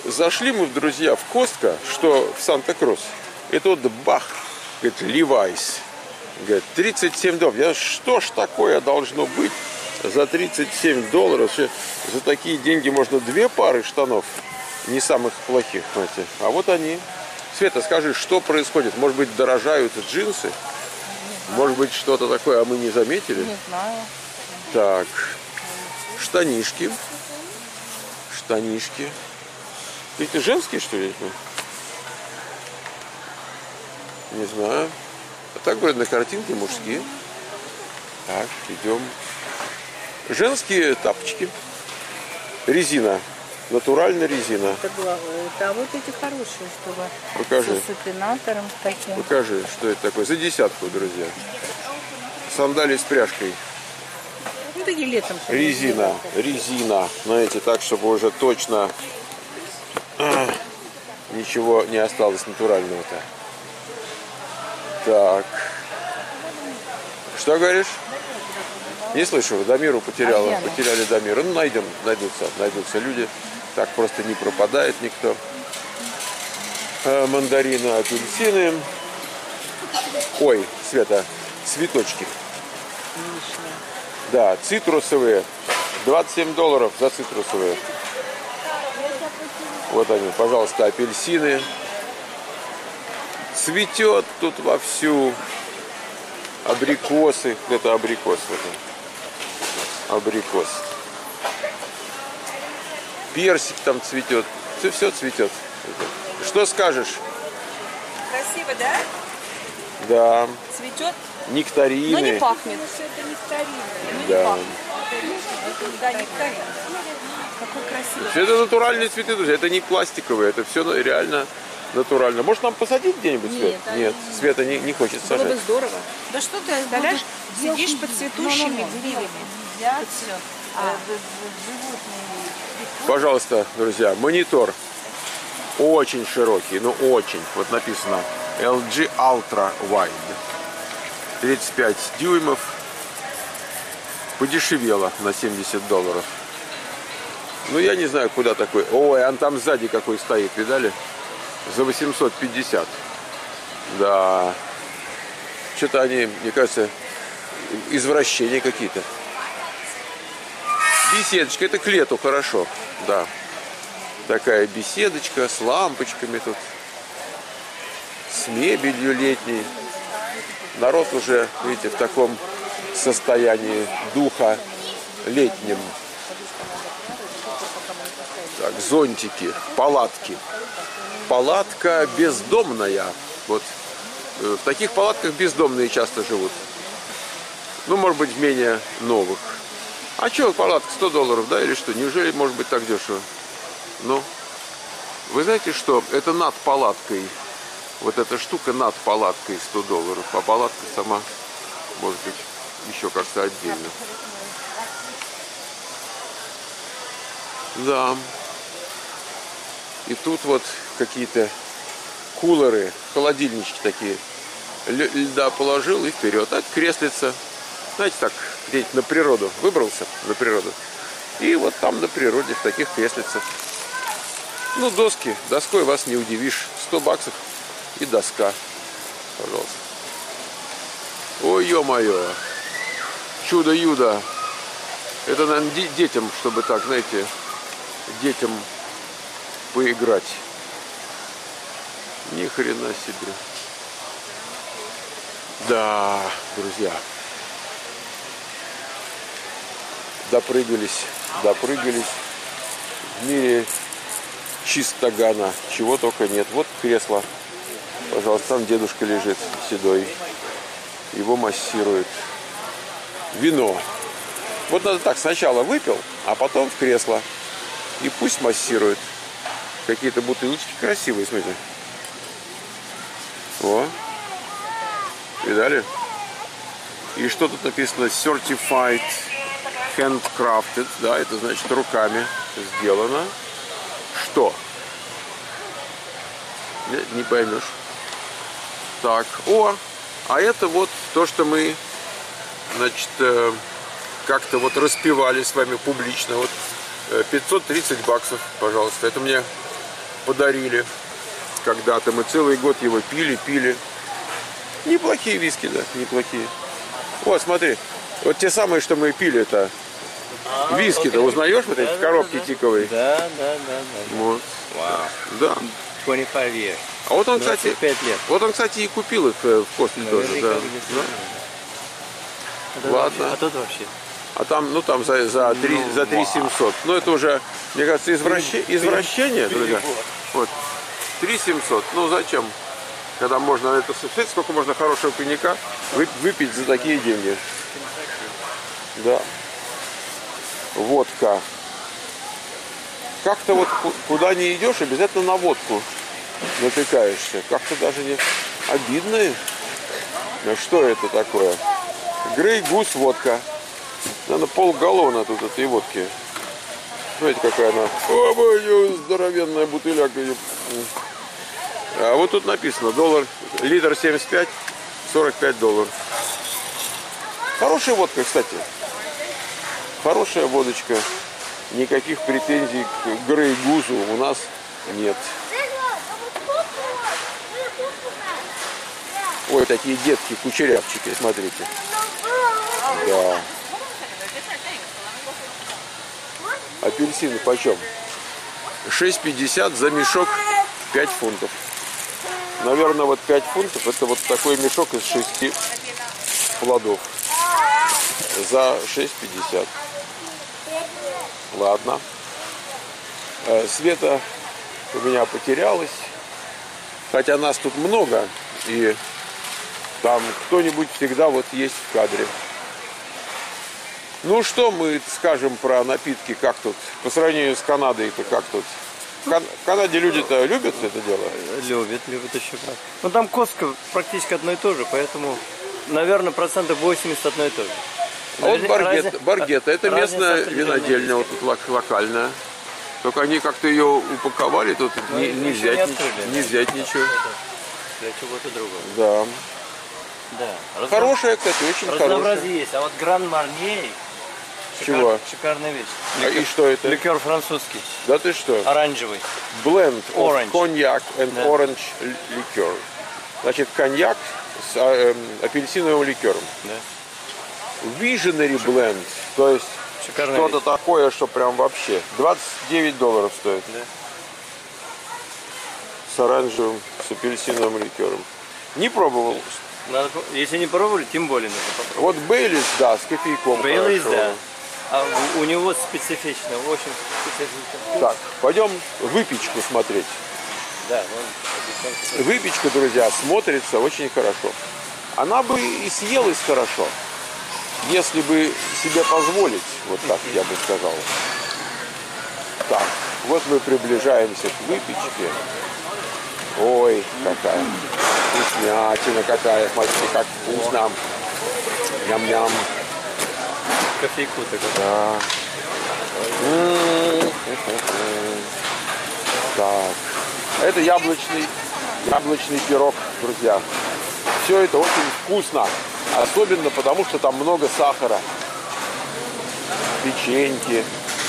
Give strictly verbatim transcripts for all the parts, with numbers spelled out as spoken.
зашли мы, друзья, в Костко, что в Санта-Крус. И тут бах, говорит, Levi's. Говорит, тридцать семь долларов. Я, что ж такое должно быть за тридцать семь долларов? За такие деньги можно две пары штанов, не самых плохих, знаете. А вот они. Света, скажи, что происходит? Может быть, дорожают джинсы? Может быть, что-то такое, а мы не заметили? Не знаю. Так, штанишки. Штанишки. Эти женские, что ли? Не знаю. А так, говорят, на картинке мужские. Так, идем. Женские тапочки. Резина. Натуральная резина. Это, было, это а вот эти хорошие, чтобы Покажи. с супинатором таким. Покажи, что это такое. За десятку, друзья. Сандалии с пряжкой. Ну, такие летом. Резина. Резина. Знаете, так, чтобы уже точно а, ничего не осталось натурального-то. Так. Что говоришь? Не слышу, Дамиру потеряла. А Потеряли Дамиру. Ну, найдем, найдутся, найдутся люди. Так просто не пропадает никто. А, мандарины, апельсины. Ой, Света, цветочки. Вишня. Да, цитрусовые. двадцать семь долларов за цитрусовые. Вот они, пожалуйста, апельсины. Цветет тут вовсю. Абрикосы. Это абрикос. Это. Абрикос. Персик там цветет. Все, все цветет. Что скажешь? Красиво, да? Да. Цветет, Нектарины. но не пахнет. Это нектарины. Да. Да, нектарин. Какой красивый. Все это натуральные цветы, друзья. Это не пластиковые. Это все реально натурально. Может, нам посадить где-нибудь, Свет? Нет, Нет, Света не, не хочет Было сажать. бы здорово. Да что ты, представляешь, сидишь под цветущими деревьями. Взять все. А Пожалуйста, друзья, монитор очень широкий, ну очень. Вот написано эл джи Ultra Wide. тридцать пять дюймов. Подешевело на семьдесят долларов. Ну, я не знаю, куда такой. Ой, он там сзади какой стоит, видали? За восемьсот пятьдесят. Да. Что-то они, мне кажется, извращения какие-то. Беседочка, это к лету хорошо. Да. Такая беседочка с лампочками тут. С мебелью летней. Народ уже, видите, в таком состоянии духа летнем. Так, зонтики, палатки. Палатка бездомная. Вот в таких палатках бездомные часто живут. Ну, может быть, менее новых. А что, палатка сто долларов, да, или что? Неужели может быть так дешево? Ну, вы знаете что? Это над палаткой. Вот эта штука над палаткой сто долларов. А палатка сама, может быть, еще как-то отдельно. Да. И тут вот какие-то кулеры, холодильнички такие. Льда положил и вперед. А креслица. Знаете, так, где-нибудь на природу. Выбрался на природу. И вот там на природе, в таких креслицах. Ну, доски. Доской вас не удивишь. сто баксов и доска. Пожалуйста. Ой, ё-моё. Чудо-юдо. Это, наверное, детям, чтобы так, знаете, детям поиграть. Ни хрена себе. Да, друзья. Допрыгались, допрыгались. В мире чистогана. Чего только нет. Вот кресло. Пожалуйста, там дедушка лежит седой. Его массирует. Вино. Вот надо так, сначала выпил, а потом в кресло. И пусть массирует. Какие-то бутылочки красивые, смотрите. О. Видали? И что тут написано? Certified handcrafted. Да, это значит руками сделано. Что? Не, не поймешь. Так, о, а это вот то, что мы, значит, э, как-то вот распевали с вами публично. Вот э, пятьсот тридцать баксов, пожалуйста. Это мне подарили когда-то. Мы целый год его пили, пили. Неплохие виски, да, неплохие. Вот, смотри, вот те самые, что мы пили, это а, виски-то, узнаешь вот эти да, коробки да, тиковые? Да, да, да, да. Вот. Вау. Да. двадцать пять лет. А вот он, кстати, пять лет. Вот он, кстати, и купил их в Костке тоже, да. да? А Ладно. Вообще, а тут вообще? А там, ну там за, за три ну, за три семьсот. Ну это уже, мне кажется, извращение, извращение, друзья. Вот. три семьсот. Ну зачем? Когда можно это, смотрите, сколько можно хорошего коньяка выпить за такие деньги. Да. Водка. Как-то вот куда не идешь, обязательно на водку натыкаешься. Как-то даже не обидно. Что это такое? Грей Гус водка. Наверное, полгаллона тут этой водки. Смотрите, какая она. О, здоровенная бутыляка. А вот тут написано, доллар, литр семьдесят пять, сорок пять долларов. Хорошая водка, кстати. Хорошая водочка. Никаких претензий к Грей Гусу у нас нет. Ой, такие детки, кучерявчики, смотрите. Да. Апельсины почем? шесть пятьдесят за мешок, пять фунтов. Наверное, вот пять фунтов это вот такой мешок из шести плодов. За шесть пятьдесят. Ладно. Света у меня потерялась. Хотя нас тут много. И там кто-нибудь всегда вот есть в кадре. Ну что мы скажем про напитки, как тут, по сравнению с Канадой-то, как тут? В Кан Канаде люди-то любят это дело? Любят, любят еще как. Ну там Костка практически одно и то же, поэтому, наверное, процентов восемьдесят одно и то же. А вот Баргет, Баргета, это местная винодельня, вот тут локальная. Только они как-то ее упаковали, тут не, не, взять, не, открыли, не да? взять ничего. Для чего-то другого. Да. Да. Хорошая, кстати, очень хорошая. Разнообразие есть, а вот Гран Марней. Чего? Шикарная вещь. А и что это? Ликер французский. Да ты что? Оранжевый. Blend of cognac and да. orange liqueur. Значит, коньяк с э, э, апельсиновым ликером. Да. Visionary blend. То есть что-то такое, что прям вообще. двадцать девять долларов стоит. Да. С оранжевым, с апельсиновым ликером. Не пробовал. Надо, если не пробовали, тем более нужно попробовать. Вот Бейлис, да, с кофейком. Бейлис, да. А у, у него специфично, очень специфично. Так, пойдем выпечку смотреть. Да, вон, выпечка, друзья, смотрится очень хорошо. Она бы и съелась хорошо, если бы себе позволить, вот так я бы сказал. Так, вот мы приближаемся к выпечке. Ой, какая вкуснятина какая, смотрите, как вкусно. Ням-ням. Кофейку такой. Да. Так. Это яблочный, яблочный пирог, друзья. Все это очень вкусно. Особенно потому, что там много сахара. Печеньки.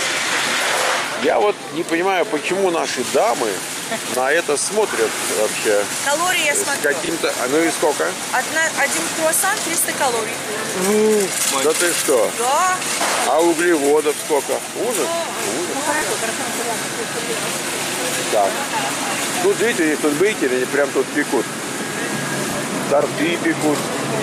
Я вот не понимаю, почему наши дамы на это смотрят вообще. Калории я смотрю. Каким-то. А ну и сколько? Одна, один круассан триста калорий. Ну, да ты что? Да. А углеводов сколько? Ужас? Ужас. Так. Тут, видите, тут бейкеры, они прям тут пекут. Торты пекут.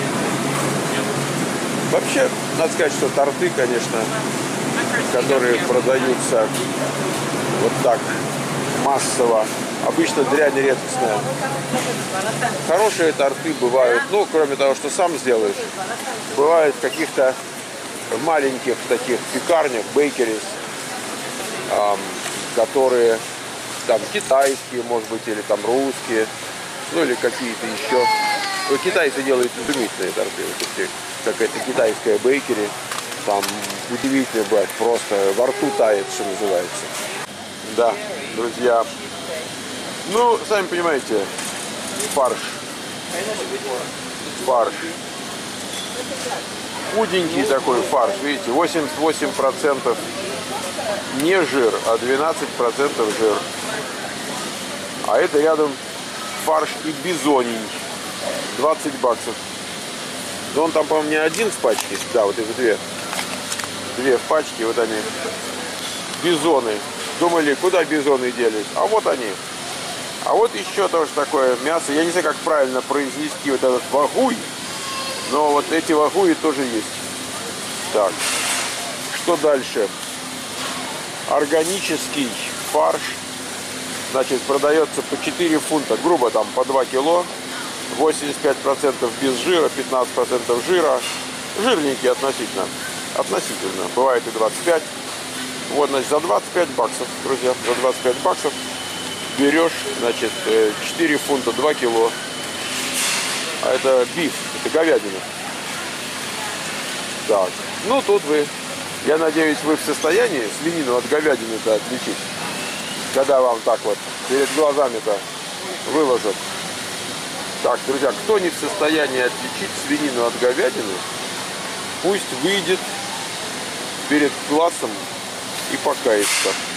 Вообще, надо сказать, что торты, конечно, которые продаются вот так массово, обычно дрянь редкостная. Хорошие торты бывают, ну, кроме того, что сам сделаешь, бывают в каких-то маленьких таких пекарнях, бейкерис, эм, которые там китайские, может быть, или там русские, ну, или какие-то еще. Ну, китайцы делают изумительные торты, вот эти, какая-то китайская бейкери, там удивительно бывает, просто во рту тает, что называется. Да, друзья. Ну, сами понимаете, фарш. Фарш. Худенький такой фарш, видите, восемьдесят восемь процентов не жир, а двенадцать процентов жир. А это рядом фарш и бизоний. двадцать баксов. Но он там, по-моему, не один в пачке. Да, вот их две. Две в пачке, вот они. Бизоны. Думали, куда бизоны делись? А вот они. А вот еще тоже такое мясо. Я не знаю, как правильно произнести вот этот вагуй. Но вот эти вагуи тоже есть. Так. Что дальше? Органический фарш. Значит, продается по четыре фунта. Грубо там по два кило. восемьдесят пять процентов без жира, пятнадцать процентов жира. Жирненький относительно. Относительно. Бывает и двадцать пять. Вот, значит, за двадцать пять баксов, друзья. За двадцать пять баксов берешь, значит, четыре фунта, два кило. А это биф, это говядина. Так. Ну, тут вы, я надеюсь, вы в состоянии свинину от говядины-то отличить. Когда вам так вот перед глазами-то выложат. Так, друзья, кто не в состоянии отличить свинину от говядины, пусть выйдет перед классом и покается.